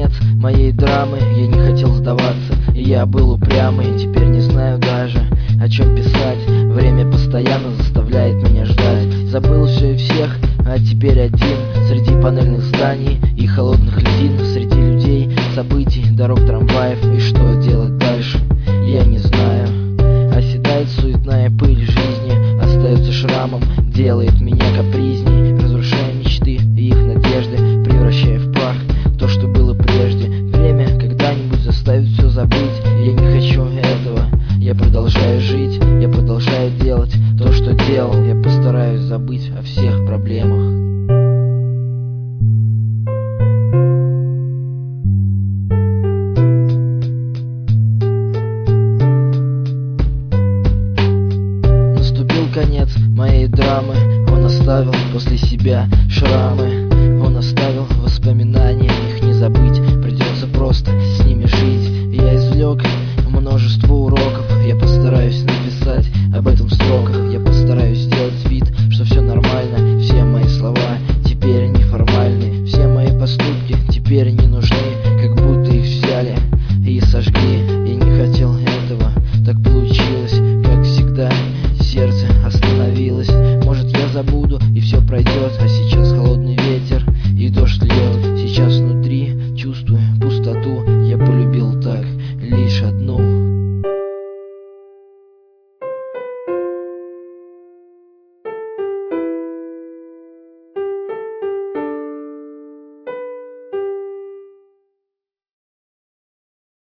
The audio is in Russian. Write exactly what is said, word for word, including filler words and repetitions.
конец моей драмы. Я не хотел сдаваться, и я был упрямый. Теперь не знаю даже, о чем писать. Время постоянно заставляет меня ждать. Забыл все и всех, а теперь один среди панельных зданий и холодных льдин, среди людей, событий, дорог, трамваев. И что делать дальше, я не знаю. Оседает суетная пыль жизни, остается шрамом, делает меня капризней, разрушая мечты и их надежды, превращая в прах то, что было прежде. Время когда-нибудь заставит все забыть. Я не хочу этого, я продолжаю жить, я продолжаю делать то, что делал. Я постараюсь забыть о всех проблемах. Конец моей драмы. Он оставил после себя шрамы. Он оставил воспоминания, их не забыть. Придется просто с ними жить. Я извлек множество уроков. Я постараюсь написать об этом в строках. Я постараюсь сделать вид, что все нормально. Все мои слова теперь неформальны. Все мои поступки теперь не нужны. Как будто их взяли и сожгли. Я не хотел этого, так получилось, как всегда. Сердце остановилось. Может, я забуду